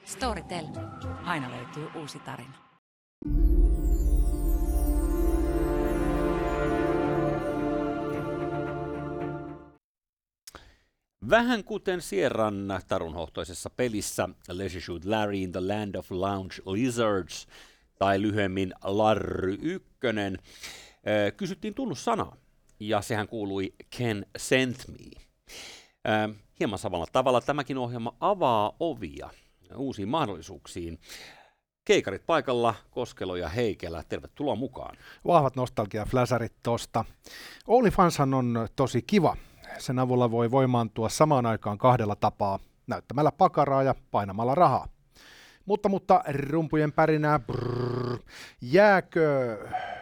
Storytel. Aina löytyy uusi tarina. Vähän kuten Sierran tarunhohtoisessa pelissä Leisure Suit Larry in the Land of Lounge Lizards, tai lyhyemmin Larry 1, kysyttiin tunnussanaa, ja sehän kuului Can Send Me. Hieman samalla tavalla tämäkin ohjelma avaa ovia uusiin mahdollisuuksiin. Keikarit paikalla, Koskelo ja Heikelä, tervetuloa mukaan. Vahvat nostalgia-fläsärit tosta. OnlyFanshan on tosi kiva. Sen avulla voi voimaantua samaan aikaan kahdella tapaa, näyttämällä pakaraa ja painamalla rahaa. Mutta rumpujen pärinää, jääkö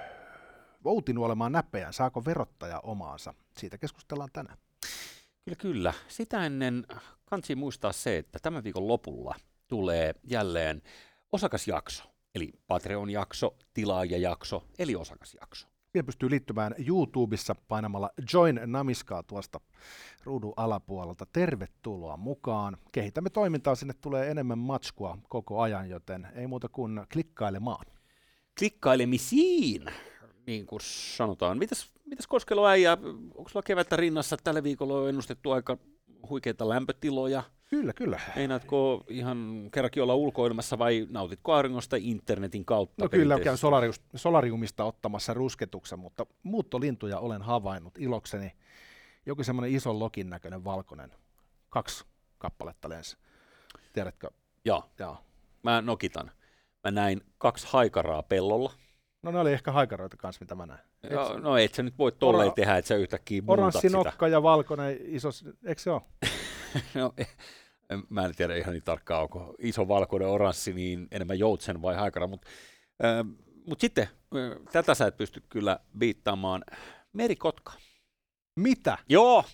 Voutinu olemaan näppejään, saako verottaja omaansa? Siitä keskustellaan tänään. Kyllä. Sitä ennen kansi muistaa se, että tämän viikon lopulla tulee jälleen osakasjakso, eli Patreon-jakso, tilaajajakso, eli osakasjakso. Siihen pystyy liittymään YouTubessa painamalla Join Namiskaa tuosta ruudun alapuolelta. Tervetuloa mukaan. Kehitämme toimintaa, sinne tulee enemmän matskua koko ajan, joten ei muuta kuin klikkailemaan. Klikkailemisiin, niin kuin sanotaan. Mitäs Koskelo äijä, onko sulla kevättä rinnassa? Tällä viikolla on ennustettu aika huikeita lämpötiloja. Kyllä. Meinaatko ihan kerrankin olla ulkoilmassa vai nautitko auringosta internetin kautta? No kyllä, käyn solariumista ottamassa rusketuksen, mutta muuttolintuja olen havainnut ilokseni. Joku semmoinen iso lokin näköinen valkoinen. 2 kappaletta lensi. Tiedätkö? Joo. Mä nokitan. Mä näin 2 haikaraa pellolla. No ne oli ehkä haikaroita kanssa, mitä mä näin. Joo, no et sä nyt voi tolleen tehdä, että sä yhtäkkiä muutat sitä. Oranssi nokka ja valkoinen iso, eikö se ole? No, mä en tiedä ihan niin tarkkaan, onko iso valkoinen oranssi niin enemmän joutsen vai haikara, mutta sitten tätä sä et pysty kyllä biittaamaan. Merikotka. Mitä? Joo!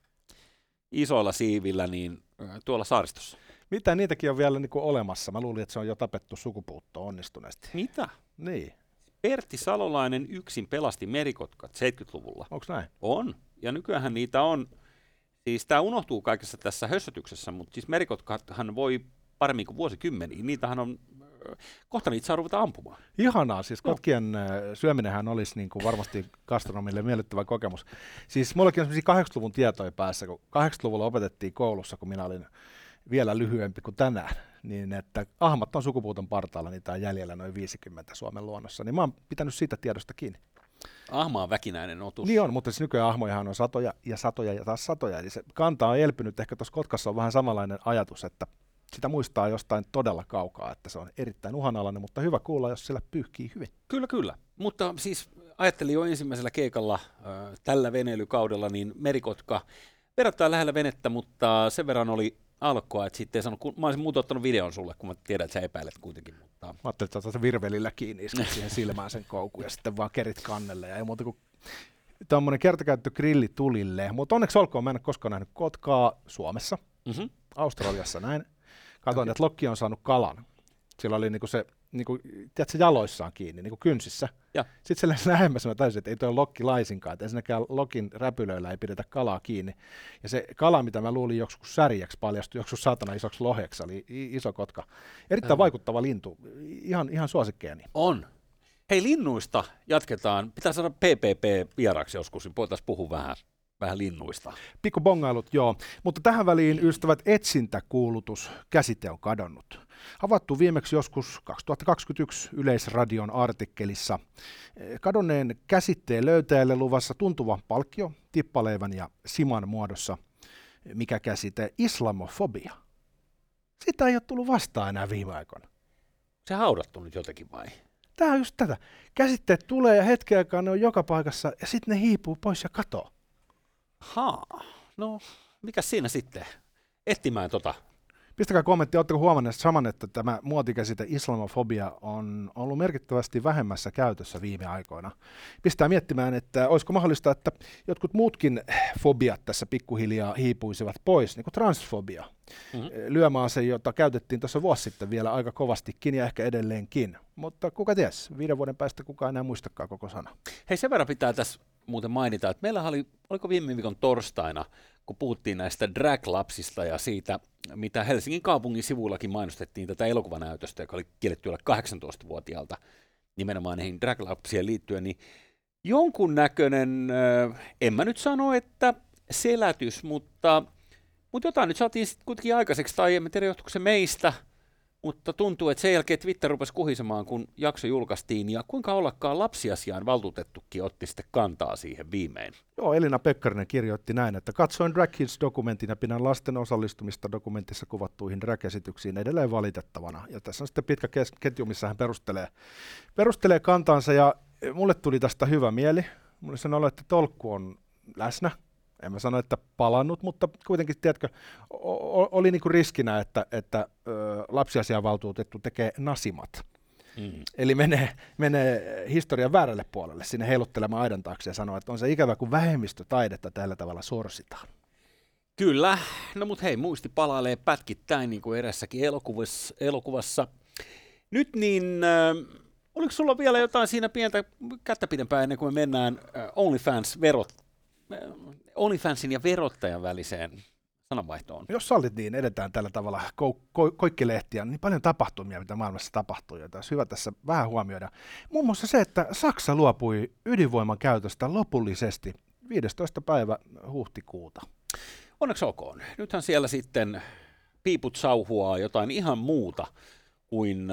Isoilla siivillä niin tuolla saaristossa. Mitä? Niitäkin on vielä niinku olemassa. Mä luulin, että se on jo tapettu sukupuuttoon onnistuneesti. Mitä? Niin. Pertti Salolainen yksin pelasti merikotkat 70-luvulla. Onko näin? On. Ja nykyään niitä on. Siis tämä unohtuu kaikessa tässä hössötyksessä, mutta siis merikotkathan voi paremmin kuin vuosikymmeniä. Niitähän on, kohta niitä saa ruveta ampumaan. Ihanaa, siis kotkien syöminenhän olisi niin kuin varmasti gastronomille miellyttävä kokemus. Siis mullakin on sellaisia 80-luvun tietoja päässä, kun 80-luvulla opetettiin koulussa, kun minä olin vielä lyhyempi kuin tänään, niin että ahmat on sukupuuton partaalla, niitä on jäljellä noin 50 Suomen luonnossa, niin mä oon pitänyt siitä tiedosta kiinni. Ahma on väkinäinen otus. Niin on, mutta siis nykyään ahmojahan on satoja ja taas satoja, eli se kanta on elpynyt. Ehkä tuossa Kotkassa on vähän samanlainen ajatus, että sitä muistaa jostain todella kaukaa, että se on erittäin uhanalainen, mutta hyvä kuulla, jos sillä pyyhkii hyvin. Kyllä. Mutta siis ajattelin jo ensimmäisellä keikalla tällä veneilykaudella, niin merikotka verrattain lähellä venettä, mutta sen verran oli alkoa, että sitten ei sanonut, kun mä olisin muuten ottanut videon sulle, kun mä tiedän, että sä epäilet kuitenkin. Mutta mä ajattelin, että otat virvelillä kiinni, iskut siihen silmään sen koukun ja sitten vaan kerit kannelle ja ei muuta kuin tommonen kertakäyttö grilli tulille. Mutta onneksi olkoon, mä en ole koskaan nähnyt kotkaa Suomessa, Australiassa näin. Katoin, että lokki on saanut kalan. Sillä oli niinku se, tiedätkö, jaloissaan kiinni, niinku kynsissä. Ja. Sitten se lähti lähemmäs, mä täysin, että ei toi lokki laisinkaan, että ensinnäkään lokin räpylöillä ei pidetä kalaa kiinni. Ja se kala, mitä mä luulin joskus särjäksi, paljastui joskus saatana isoksi loheksi, oli iso kotka. Erittäin vaikuttava lintu, ihan suosikkeeni. On. Hei, linnuista jatketaan. Pitää saada PPP vieraaksi joskus, niin voitaisiin puhua vähän linnuista. Pikku bongailut, joo. Mutta tähän väliin, ystävät, etsintäkuulutus käsite on kadonnut. Havaittu viimeksi joskus 2021 Yleisradion artikkelissa. Kadonneen käsitteen löytäjälle luvassa tuntuva palkkio tippaleivän ja siman muodossa. Mikä käsite? Islamofobia. Sitä ei ole tullut vastaan enää viime aikoina. Se haudattu nyt jotenkin vai? Tämä on just tätä. Käsitteet tulee ja hetken aikaa ne on joka paikassa ja sitten ne hiipuu pois ja katoo. No mikä siinä sitten? Etsimään tota. Pistäkää kommentti, oletteko huomanneet saman, että tämä muotikäsite islamofobia on ollut merkittävästi vähemmässä käytössä viime aikoina. Pistää miettimään, että olisiko mahdollista, että jotkut muutkin fobiat tässä pikkuhiljaa hiipuisivat pois, niin kuin transfobia. Lyömäase, jota käytettiin tuossa vuosi sitten vielä aika kovastikin ja ehkä edelleenkin. Mutta kuka ties, 5 vuoden päästä kukaan enää muistakaan koko sana. Hei, sen verran pitää tässä muuten mainita, että meillä oliko viime viikon torstaina, kun puhuttiin näistä drag-lapsista ja siitä, mitä Helsingin kaupungin sivuillakin mainostettiin tätä elokuvanäytöstä, joka oli kielletty alle 18-vuotiaalta nimenomaan näihin drag-lapsien liittyen, niin jonkunnäköinen, en mä nyt sano, että selätys, mutta jotain nyt saatiin sitten kuitenkin aikaiseksi, tai en tiedä johtuiko se meistä, mutta tuntuu, että sen jälkeen Twitter rupesi kuhisemaan, kun jakso julkaistiin, ja kuinka ollakaan lapsiasiaan valtuutettukin otti sitten kantaa siihen viimein. Joo, Elina Pekkarinen kirjoitti näin, että katsoin Drag Kids-dokumentin ja pidän lasten osallistumista dokumentissa kuvattuihin drag-esityksiin edelleen valitettavana. Ja tässä on sitten pitkä ketju, missä hän perustelee kantaansa, ja mulle tuli tästä hyvä mieli. Mulle sanoi, että tolkku on läsnä. En mä sano, että palannut, mutta kuitenkin, tiedätkö, oli niinku riskinä, että lapsiasiavaltuutettu tekee nasimat. Eli menee historian väärälle puolelle, sinne heiluttelemaan aidan taakse ja sanoo, että on se ikävä, kun vähemmistötaidetta tällä tavalla sorsitaan. Kyllä, no mut hei, muisti palailee pätkittäin niin kuin erässäkin elokuvassa. Nyt niin, oliko sulla vielä jotain siinä pientä kättä pidempään ennen kuin me mennään OnlyFansin ja verottajan väliseen sananvaihtoon? Jos sallit, niin edetään tällä tavalla koikkelehtiä, niin paljon tapahtumia, mitä maailmassa tapahtuu, joita olisi hyvä tässä vähän huomioida. Muun muassa se, että Saksa luopui ydinvoiman käytöstä lopullisesti 15. päivä huhtikuuta. Onneksi olkoon. Nythän siellä sitten piiput sauhuaa jotain ihan muuta kuin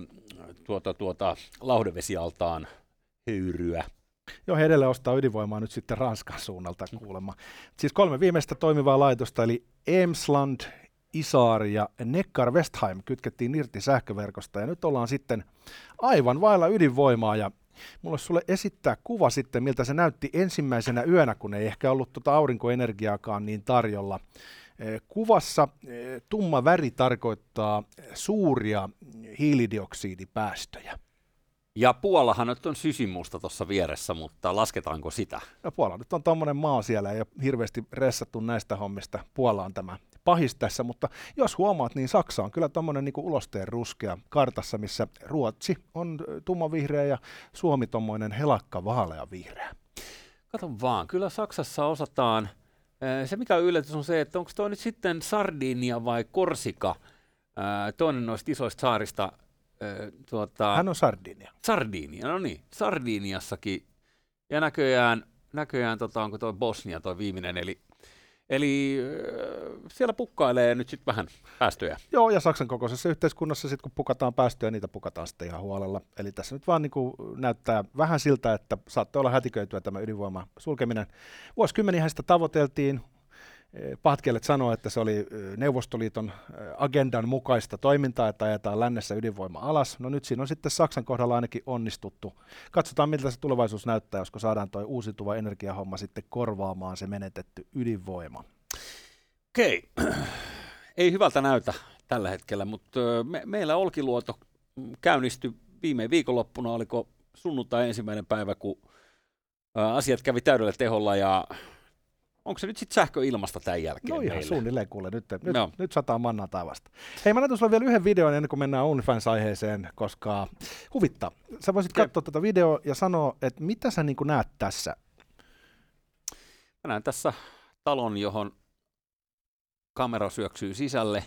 lauhdevesialtaan höyryä. Joo, he edelleen ostaa ydinvoimaa nyt sitten Ranskan suunnalta kuulemma. Siis 3 viimeistä toimivaa laitosta, eli Emsland, Isar ja Neckar-Westheim kytkettiin irti sähköverkosta, ja nyt ollaan sitten aivan vailla ydinvoimaa, ja mulle sulle esittää kuva sitten, miltä se näytti ensimmäisenä yönä, kun ei ehkä ollut aurinkoenergiaakaan niin tarjolla. Kuvassa tumma väri tarkoittaa suuria hiilidioksidipäästöjä. Ja Puolahan nyt on sysimusta tuossa vieressä, mutta lasketaanko sitä? No Puola nyt on tommonen maa siellä, ei ole hirveästi ressattu näistä hommista. Puola on tämä pahis tässä, mutta jos huomaat, niin Saksa on kyllä tommonen niinku ulosteen ruskea kartassa, missä Ruotsi on tummanvihreä ja Suomi tommoinen helakka vaaleanvihreä. Kato vaan, kyllä Saksassa osataan. Se mikä on yllätys on se, että onko toi nyt sitten Sardinia vai Korsika, toinen noista isoista saarista. Hän on Sardinia. Sardinia, no niin, Sardiniassakin. Ja näköjään onko toi Bosnia toi viimeinen, eli siellä pukkailee nyt sitten vähän päästöjä. Joo, ja Saksan kokoisessa yhteiskunnassa sitten kun pukataan päästöjä, niitä pukataan sitten ihan huolella. Eli tässä nyt vaan niin kuin näyttää vähän siltä, että saattoi olla hätiköityä tämä ydinvoiman sulkeminen. Vuosikymmeniä sitä tavoiteltiin. Pahat kielet sanoo, että se oli Neuvostoliiton agendan mukaista toimintaa, että ajetaan lännessä ydinvoima alas. No nyt siinä on sitten Saksan kohdalla ainakin onnistuttu. Katsotaan, miltä se tulevaisuus näyttää, josko saadaan tuo uusiutuva energiahomma sitten korvaamaan se menetetty ydinvoima. Okei, ei hyvältä näytä tällä hetkellä, mutta meillä Olkiluoto käynnistyi viime viikonloppuna, oliko sunnuntai ensimmäinen päivä, kun asiat kävi täydellä teholla ja onko se nyt sitten sähköilmasta tämän jälkeen? No ihan meillä? Suunnilleen kuule, nyt sataa mannaa taivasta. Hei, mä näytän sulle vielä yhden videon ennen kuin mennään OnlyFans-aiheeseen, koska huvittaa. Sä voisit katsoa tätä videoa ja sanoa, että mitä sä niin kuin näet tässä? Mä näen tässä talon, johon kamera syöksyy sisälle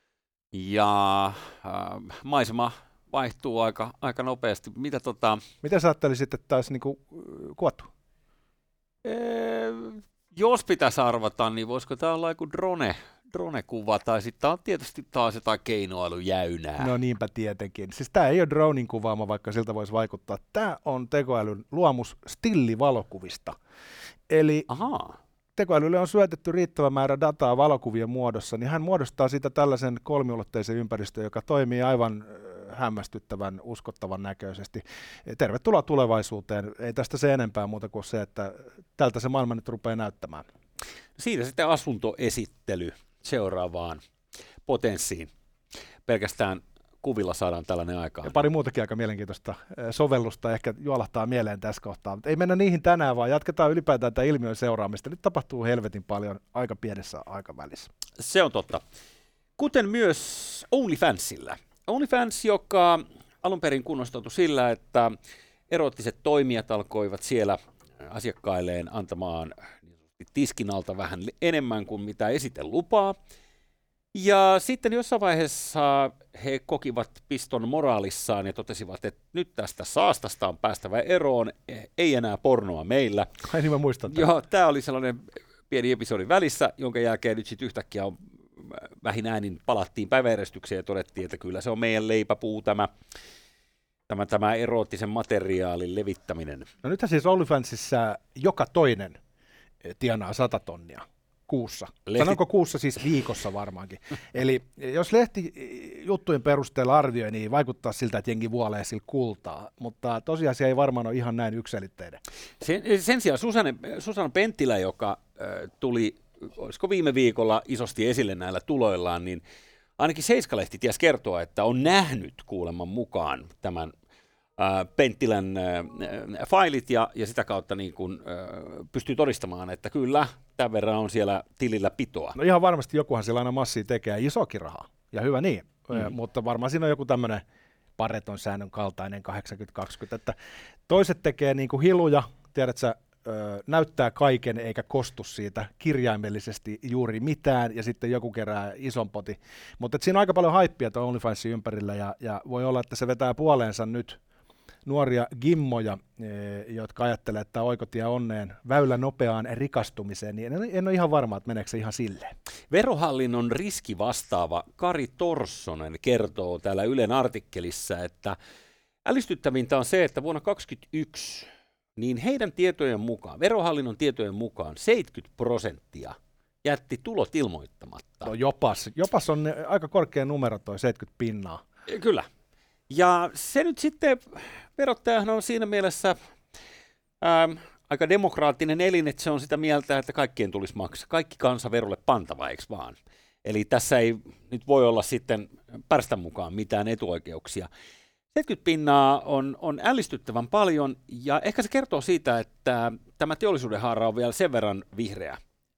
ja maisema vaihtuu aika nopeasti. Mitä sä ajattelisit, että tämä olisi niin kuin kuvattu? Jos pitäisi arvata, niin voisiko tämä olla joku drone-kuva, tai sitten on tietysti taas jotain keinoälyjäynää. No niinpä tietenkin. Siis tämä ei ole dronin kuvaama, vaikka siltä voisi vaikuttaa. Tämä on tekoälyn luomus stillivalokuvista. Eli tekoälylle on syötetty riittävä määrä dataa valokuvien muodossa, niin hän muodostaa siitä tällaisen kolmiulotteisen ympäristön, joka toimii aivan hämmästyttävän, uskottavan näköisesti. Tervetuloa tulevaisuuteen. Ei tästä se enempää muuta kuin se, että tältä se maailma nyt rupeaa näyttämään. Siitä sitten asuntoesittely seuraavaan potenssiin. Pelkästään kuvilla saadaan tällainen aikaan. Ja pari muutakin aika mielenkiintoista sovellusta ehkä juolahtaa mieleen tässä kohtaa. Mutta ei mennä niihin tänään, vaan jatketaan ylipäätään tämän ilmiön seuraamista. Nyt tapahtuu helvetin paljon aika pienessä aikavälissä. Se on totta. Kuten myös OnlyFansilla. OnlyFans, joka alun perin kunnostautui sillä, että eroottiset toimijat alkoivat siellä asiakkailleen antamaan tiskin alta vähän enemmän kuin mitä esite lupaa. Ja sitten jossain vaiheessa he kokivat piston moraalissaan ja totesivat, että nyt tästä saastasta on päästävä eroon, ei enää pornoa meillä. Ai niin, mä muistan tämän. Joo, tämä oli sellainen pieni episodi välissä, jonka jälkeen nyt sitten yhtäkkiä vähin äänin palattiin päiväjärjestykseen ja todettiin, että kyllä se on meidän leipäpuu tämä eroottisen materiaalin levittäminen. No nythän siis OnlyFansissa joka toinen tienaa 100 tonnia kuussa. Sanonko kuussa, siis viikossa varmaankin. Eli jos lehtijuttujen perusteella arvioi, niin vaikuttaa siltä, että jengi vuolee sillä kultaa, mutta tosiasia ei varmaan ole ihan näin yksiselitteinen. Sen sijaan Susanna Penttilä, joka tuli, olisiko viime viikolla isosti esille näillä tuloillaan, niin ainakin Seiska-lehti ties kertoa, että on nähnyt kuuleman mukaan tämän Penttilän failit ja sitä kautta niin kuin, pystyy todistamaan, että kyllä, tämän verran on siellä tilillä pitoa. No ihan varmasti jokuhan siellä aina massia tekee, isokin rahaa, ja hyvä niin, mutta varmaan siinä on joku tämmöinen Pareton säännön kaltainen 80-20, että toiset tekee niin kuin hiluja, tiedätkö, näyttää kaiken eikä kostu siitä kirjaimellisesti juuri mitään, ja sitten joku kerää ison potin. Mutta siinä on aika paljon haippia tuon OnlyFansin ympärillä, ja voi olla, että se vetää puoleensa nyt nuoria gimmoja, jotka ajattelee, että oikotie onneen väylä nopeaan rikastumiseen, niin en ole ihan varma, että meneekö se ihan silleen. Verohallinnon riskivastaava Kari Torssonen kertoo täällä Ylen artikkelissa, että ällistyttävintä on se, että vuonna 2021 niin heidän tietojen mukaan, verohallinnon tietojen mukaan 70% jätti tulot ilmoittamatta. No jopas on aika korkea numero toi 70%. Kyllä. Ja se nyt sitten, verottajahan on siinä mielessä aika demokraattinen elin, että se on sitä mieltä, että kaikkien tulisi maksaa. Kaikki kansa verolle pantava, eikö vaan? Eli tässä ei nyt voi olla sitten pärstän mukaan mitään etuoikeuksia. 70% on ällistyttävän paljon, ja ehkä se kertoo siitä, että tämä teollisuuden haara on vielä sen verran vihreä,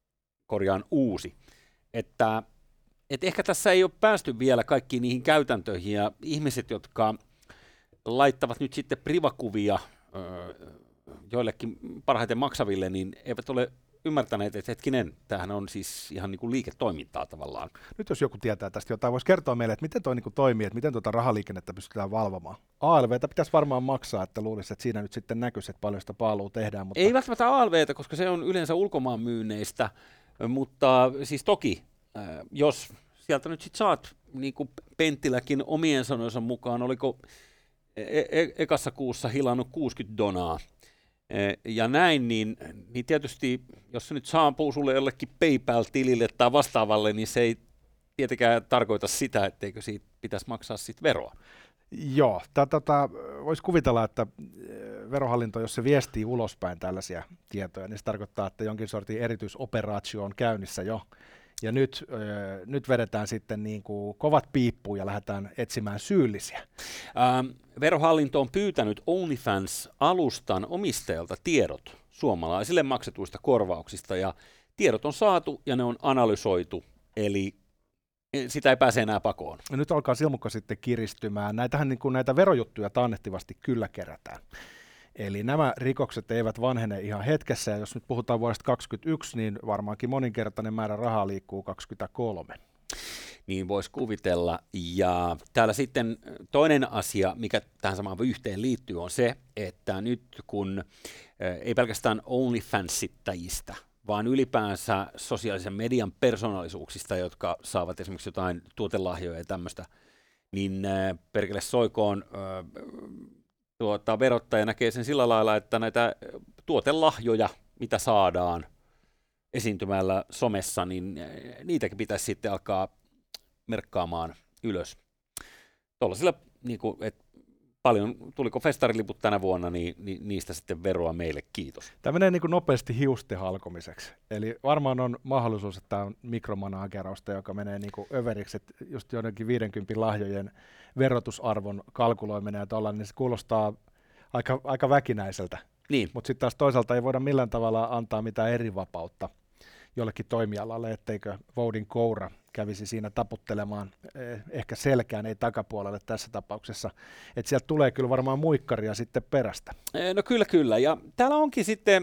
uusi, että ehkä tässä ei ole päästy vielä kaikkiin niihin käytäntöihin, ja ihmiset, jotka laittavat nyt sitten privakuvia joillekin parhaiten maksaville, niin eivät ole ymmärtäneet, että hetkinen, tämähän on siis ihan niin kuin liiketoimintaa tavallaan. Nyt jos joku tietää tästä jotain, voisi kertoa meille, että miten toi niin kuin toimii, että miten tuota rahaliikennettä pystytään valvomaan. ALVtä pitäisi varmaan maksaa, että luulisi, että siinä nyt sitten näkyisi, että paljon sitä paalua tehdään. Mutta... Ei välttämättä ALVtä, koska se on yleensä ulkomaan myynneistä, mutta siis toki, jos sieltä nyt sitten saat, niin kuin Penttiläkin omien sanojensa mukaan, oliko ekassa kuussa hilannut $60, ja näin, niin tietysti, jos se nyt saapuu sulle jollekin PayPal-tilille tai vastaavalle, niin se ei tietenkään tarkoita sitä, etteikö siitä pitäisi maksaa sitten veroa. Joo, voisi kuvitella, että verohallinto, jos se viestii ulospäin tällaisia tietoja, niin se tarkoittaa, että jonkin sortin erityisoperaatio on käynnissä jo. Ja nyt vedetään sitten niin kuin kovat piippuun ja lähdetään etsimään syyllisiä. Verohallinto on pyytänyt OnlyFans-alustan omistajalta tiedot suomalaisille maksetuista korvauksista, ja tiedot on saatu ja ne on analysoitu, eli sitä ei pääse enää pakoon. Ja nyt alkaa silmukka sitten kiristymään. Näitähän niin kuin näitä verojuttuja taannehtivasti kyllä kerätään. Eli nämä rikokset eivät vanhene ihan hetkessä, ja jos nyt puhutaan vuodesta 2021, niin varmaankin moninkertainen määrä rahaa liikkuu 2023. Niin voisi kuvitella. Ja täällä sitten toinen asia, mikä tähän samaan yhteen liittyy, on se, että nyt kun ei pelkästään OnlyFansittajista, vaan ylipäänsä sosiaalisen median persoonallisuuksista, jotka saavat esimerkiksi jotain tuotelahjoja ja tämmöistä, niin perkele soikoon verottaja näkee sen sillä lailla, että näitä tuotelahjoja, mitä saadaan esiintymällä somessa, niin niitäkin pitäisi sitten alkaa merkkaamaan ylös. Tuollaisilla, niin kuin, että paljon, tuliko festariliput tänä vuonna, niin niistä sitten veroa meille, kiitos. Tämä menee niin kuin nopeasti hiusten halkomiseksi. Eli varmaan on mahdollisuus, että tämä on mikromanagerausta, joka menee niin kuin överiksi, että just jonnekin 50 lahjojen verotusarvon kalkuloiminen ja tuolla, niin se kuulostaa aika väkinäiseltä. Niin. Mutta sitten taas toisaalta ei voida millään tavalla antaa mitään eri vapautta jollekin toimialalle, etteikö voudin koura kävisi siinä taputtelemaan ehkä selkään, ei takapuolelle tässä tapauksessa. Että sieltä tulee kyllä varmaan muikkaria sitten perästä. No kyllä. Ja täällä onkin sitten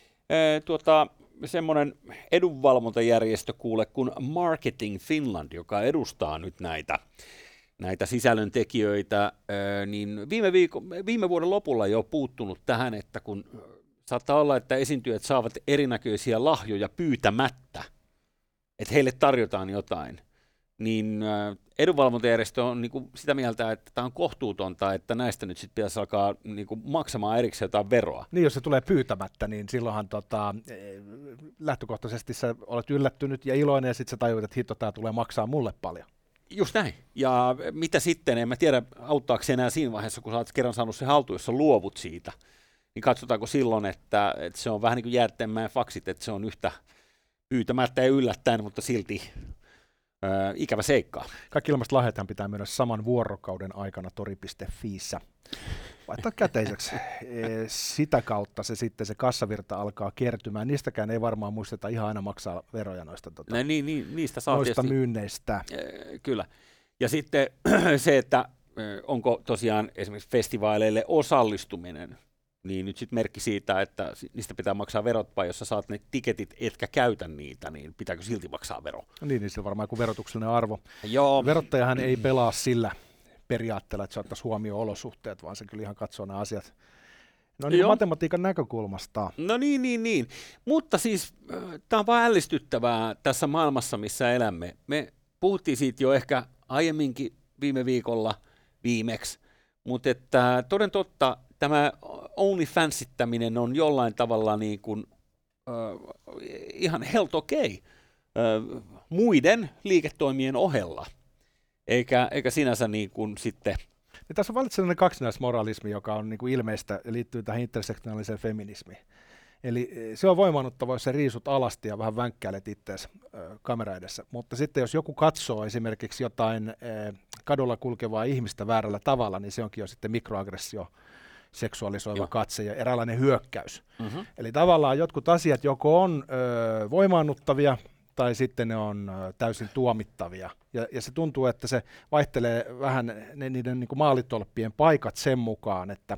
semmoinen edunvalvontajärjestö kuin Marketing Finland, joka edustaa nyt näitä sisällöntekijöitä, niin viime vuoden lopulla jo puuttunut tähän, että kun saattaa olla, että esiintyjät saavat erinäköisiä lahjoja pyytämättä, että heille tarjotaan jotain, niin edunvalvontajärjestö on niin kuin sitä mieltä, että tämä on kohtuutonta, että näistä nyt sitten pitäisi alkaa niin kuin maksamaan erikseen jotain veroa. Niin, jos se tulee pyytämättä, niin silloinhan lähtökohtaisesti sä olet yllättynyt ja iloinen, ja sitten sä tajuit, että hitto, tämä tulee maksaa mulle paljon. Just näin. Ja mitä sitten, en mä tiedä, auttaako se enää siinä vaiheessa, kun sä oot kerran saanut se haltuun, jos sä luovut siitä, niin katsotaanko silloin, että se on vähän niin kuin Jäätteenmäen faksit, että se on yhtä pyytämättä ja yllättäen, mutta silti ikävä seikkaa. Kaikki ilmaiset lahjathan pitää myydä saman vuorokauden aikana tori.fiissä. Laittaa käteiseksi. Sitä kautta se kassavirta alkaa kertymään. Niistäkään ei varmaan muisteta ihan aina maksaa veroja noista, niistä saa noista myynneistä. Kyllä. Ja sitten se, että onko tosiaan esimerkiksi festivaaleille osallistuminen, niin nyt sitten merkki siitä, että niistä pitää maksaa verot, vai jos sä saat ne tiketit, etkä käytä niitä, niin pitääkö silti maksaa vero? Niin se on varmaan kuin verotuksellinen arvo. Joo. Verottajahan ei pelaa sillä periaatteella, että se ottaisi huomioon olosuhteet, vaan se kyllä ihan katsoo nämä asiat niin matematiikan näkökulmasta. No niin. Mutta siis tämä on vaan ällistyttävää tässä maailmassa, missä elämme. Me puhuttiin siitä jo ehkä aiemminkin viime viikolla viimeksi, mutta että toden totta, tämä OnlyFansittäminen on jollain tavalla niin kuin, ihan helt okei muiden liiketoimien ohella, eikä sinänsä niin kuin sitten. Ja tässä on valittu sellainen kaksinaismoralismi, joka on niin kuin ilmeistä ja liittyy tähän intersektionaaliseen feminismiin. Eli se on voimaannuttava, jos sä riisut alasti ja vähän vänkkäilet itseäsi kamera edessä. Mutta sitten jos joku katsoo esimerkiksi jotain kadulla kulkevaa ihmistä väärällä tavalla, niin se onkin jo sitten mikroaggressio, seksuaalisoiva katse ja eräänlainen hyökkäys. Mm-hmm. Eli tavallaan jotkut asiat joko on voimaannuttavia tai sitten ne on täysin tuomittavia. Ja se tuntuu, että se vaihtelee vähän niiden niin kuin maalitolppien paikat sen mukaan, että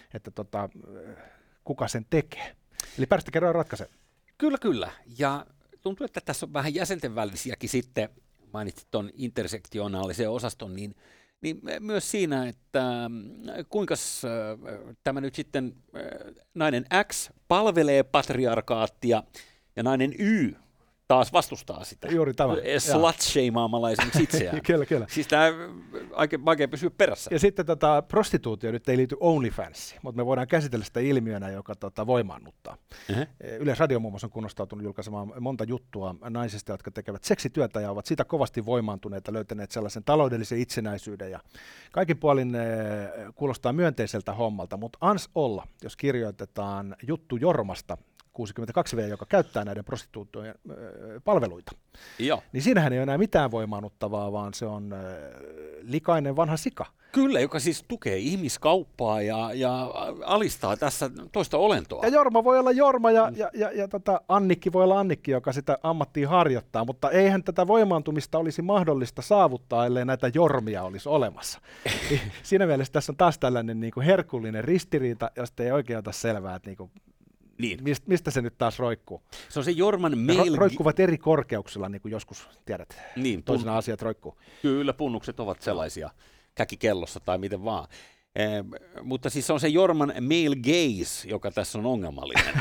kuka sen tekee. Eli päästä kerran ratkaisee. Kyllä. Ja tuntuu, että tässä on vähän jäsenten välisiäkin sitten, mainitsit tuon intersektionaalisen osaston, niin myös siinä, että kuinka tämä nyt sitten nainen X palvelee patriarkaattia ja nainen Y taas vastustaa sitä. Juuri tämä. Slut-shameamalla esimerkiksi itseään. Kyllä. Siis tämä on vaikea pysyä perässä. Ja sitten prostituutio nyt ei liity OnlyFansiin, mutta me voidaan käsitellä sitä ilmiönä, joka voimaannuttaa. Uh-huh. Yleisradio muun muassa on kunnostautunut julkaisemaan monta juttua naisista, jotka tekevät seksityötä ja ovat siitä kovasti voimaantuneita, löytäneet sellaisen taloudellisen itsenäisyyden. Ja kaikin puolin kuulostaa myönteiseltä hommalta, mutta ans olla, jos kirjoitetaan juttu Jormasta, 62V, joka käyttää näiden prostituutioiden palveluita. Joo. Niin siinähän ei ole enää mitään voimaannuttavaa, vaan se on likainen vanha sika. Kyllä, joka siis tukee ihmiskauppaa ja alistaa tässä toista olentoa. Ja Jorma voi olla Jorma ja Annikki voi olla Annikki, joka sitä ammattia harjoittaa, mutta eihän tätä voimaantumista olisi mahdollista saavuttaa, ellei näitä Jormia olisi olemassa. Siinä mielessä tässä on taas tällainen niin kuin herkullinen ristiriita, josta ei oikein ota selvää, että niin. Mistä se nyt taas roikkuu? Se on se Jorman male... Roikkuvat eri korkeuksilla, niin kuin joskus tiedät. Niin, toisena asiat roikkuu. Kyllä, punnukset ovat sellaisia, käkikellossa tai miten vaan. Mutta siis se on se Jorman male gaze, joka tässä on ongelmallinen.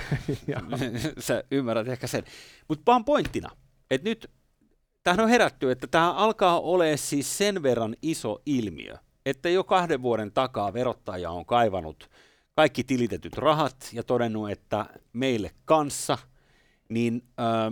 Sä ymmärrät ehkä sen. Mutta vaan pointtina, että nyt tämähän on herätty, että tämä alkaa olemaan siis sen verran iso ilmiö, että jo 2 vuoden takaa verottaja on kaivannut kaikki tilitetyt rahat ja todennut, että meille kanssa, niin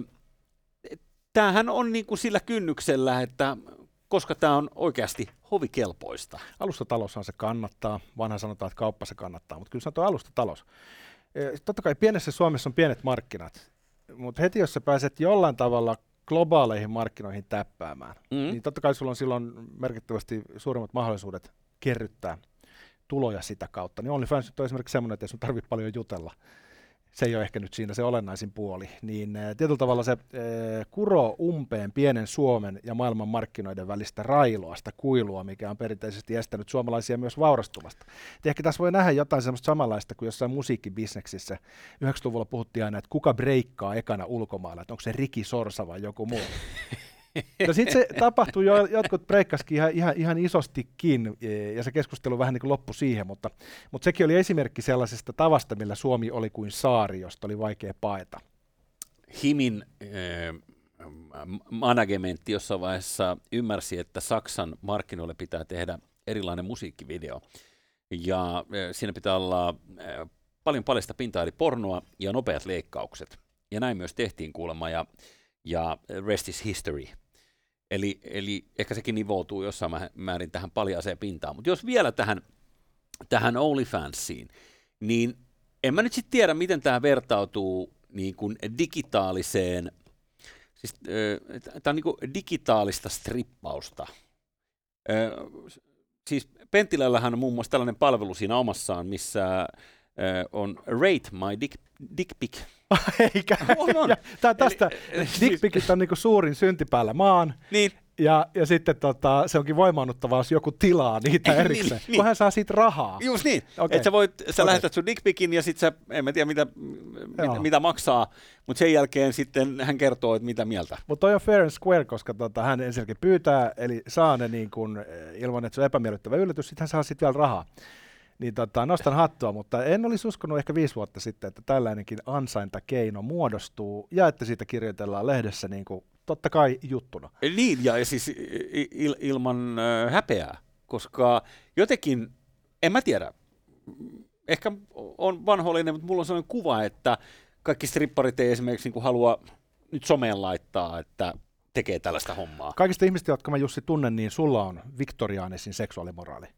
tämähän on niin kuin sillä kynnyksellä, että koska tämä on oikeasti hovikelpoista. Alustataloushan se kannattaa, vanha sanotaan, että kauppa se kannattaa, mutta kyllä se on tuo alustatalous. Totta kai pienessä Suomessa on pienet markkinat, mutta heti jos sä pääset jollain tavalla globaaleihin markkinoihin täppäämään, niin totta kai sulla on silloin merkittävästi suuremmat mahdollisuudet kerryttää tuloja sitä kautta. Niin OnlyFans on esimerkiksi semmoinen, että ei sun tarvitse paljon jutella. se ei ole ehkä nyt siinä se olennaisin puoli, niin tietyllä tavalla se kuroo umpeen pienen Suomen ja maailman markkinoiden välistä railoa, sitä kuilua, mikä on perinteisesti estänyt suomalaisia myös vaurastumasta. Et ehkä tässä voi nähdä jotain semmoista samanlaista kuin jossain musiikkibisneksissä. 90-luvulla puhuttiin aina, että kuka breikkaa ekana ulkomailla, että onko se Riki Sorsa vai joku muu. No sitten se tapahtui, jotkut breikkasikin ihan isostikin, ja se keskustelu vähän niin kuin loppui siihen, mutta sekin oli esimerkki sellaisesta tavasta, millä Suomi oli kuin saari, josta oli vaikea paeta. Himin managementti jossain vaiheessa ymmärsi, että Saksan markkinoille pitää tehdä erilainen musiikkivideo, ja siinä pitää olla paljon paljasta pintaa, eli pornoa ja nopeat leikkaukset, ja näin myös tehtiin kuulemma, ja rest is history. Eli ehkä sekin nivoutuu jossain määrin tähän paljaaseen pintaan. Mutta jos vielä tähän OnlyFansiin, niin en mä nyt sitten tiedä, miten tämä vertautuu niin kuin digitaaliseen, siis tämä on niin kuin digitaalista strippausta. Siis Penttilällähän on muun muassa tällainen palvelu siinä omassaan, missä on Rate My Dick Pic. Eikä. On. Tästä dickpicit on niinku suurin syntipäällä maan. Niin. Ja sitten se onkin voimaannuttavaa, jos joku tilaa niitä erikseen, kun hän saa siitä rahaa. Just niin, okay. Että sä lähetät sun dickpicin ja sitten en mä tiedä mitä maksaa, mutta sen jälkeen sitten hän kertoo, että mitä mieltä. Mutta toi on fair and square, koska hän ensinnäkin pyytää, eli saa ne niin kun, ilman, että se on epämiellyttävä yllätys, sitten hän saa sitten vielä rahaa. Niin nostan hattua, mutta en olisi uskonut ehkä 5 vuotta sitten, että tällainenkin ansaintakeino muodostuu ja että siitä kirjoitellaan lehdessä niin kuin totta kai juttuna. Niin, ja siis ilman häpeää, koska jotenkin, en mä tiedä, ehkä on vanhollinen, mutta mulla on sellainen kuva, että kaikki stripparit ei esimerkiksi niin halua nyt someen laittaa, että tekee tällaista hommaa. Kaikista ihmistä, jotka mä Jussi tunnen, niin sulla on viktoriaanisin seksuaalimoraali.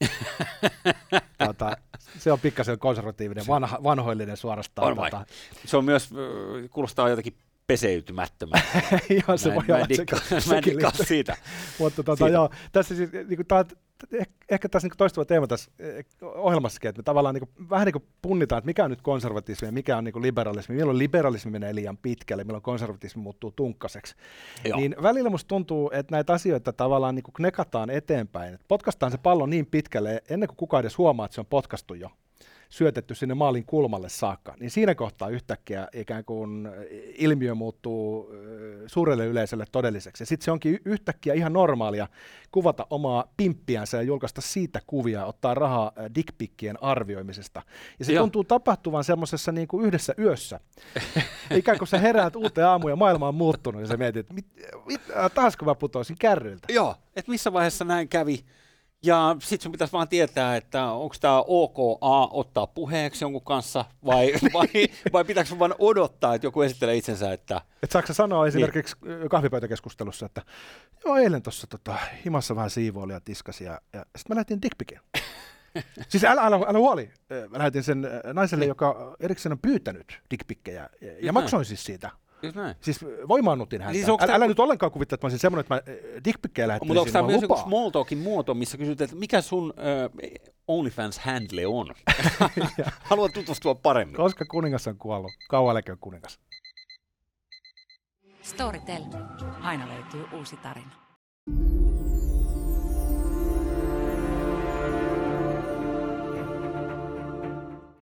Se on pikkasen konservatiivinen, vanhoillinen suorastaan. On vai? Se on myös, kuulostaa jotenkin peseytymättömältä. Joo, se voi olla. Mä en dikkaa siitä. Mutta joo, tässä siis, niin ehkä tässä niin toistuva teema tässä ohjelmassakin, että me tavallaan vähän niin kuin punnitaan, että mikä on nyt konservatismi ja mikä on niin liberalismi. Milloin liberalismi menee liian pitkälle, milloin konservatismi muuttuu tunkkaseksi. Niin välillä musta tuntuu, että näitä asioita tavallaan niin knekataan eteenpäin. Että potkastaan se pallo niin pitkälle, ennen kuin kukaan edes huomaa, että se on potkastu jo, syötetty sinne maalin kulmalle saakka, niin siinä kohtaa yhtäkkiä ikään kuin ilmiö muuttuu suurelle yleisölle todelliseksi. Ja sitten se onkin yhtäkkiä ihan normaalia kuvata omaa pimppiänsä ja julkaista siitä kuvia, ottaa rahaa dickpickien arvioimisesta. Ja se tuntuu tapahtuvan semmoisessa niin kuin yhdessä yössä. Ikään kuin sä heräät uuteen aamuun ja maailma on muuttunut ja sä mietit, että taas kun mä putoisin kärryiltä. Joo, että missä vaiheessa näin kävi. Ja sitten sun pitäisi vaan tietää, että onko tämä ok ottaa puheeksi jonkun kanssa, vai pitääkö sun vaan odottaa, että joku esittelee itsensä, että... Et saako sanoa esimerkiksi kahvipöytäkeskustelussa, että joo, eilen tuossa himassa vähän siivoili ja tiskasi, ja sitten mä lähetin dickpicin. Siis älä huoli, mä lähetin sen naiselle, joka erikseen on pyytänyt dickpickejä, ja maksoin siis siitä. Siis voimaannutin häntä. Siis älä nyt ollenkaan kuvittaa, että mä olisin semmoinen, että mä dickpickejä lähettelisin. Mutta onko tämä myös joku small talkin muoto, missä kysyt, että mikä sun OnlyFans-handle on? Haluan tutustua paremmin. Koska kuningas on kuollut. Kauan eläköön kuningas. Storytel. Aina löytyy uusi tarina.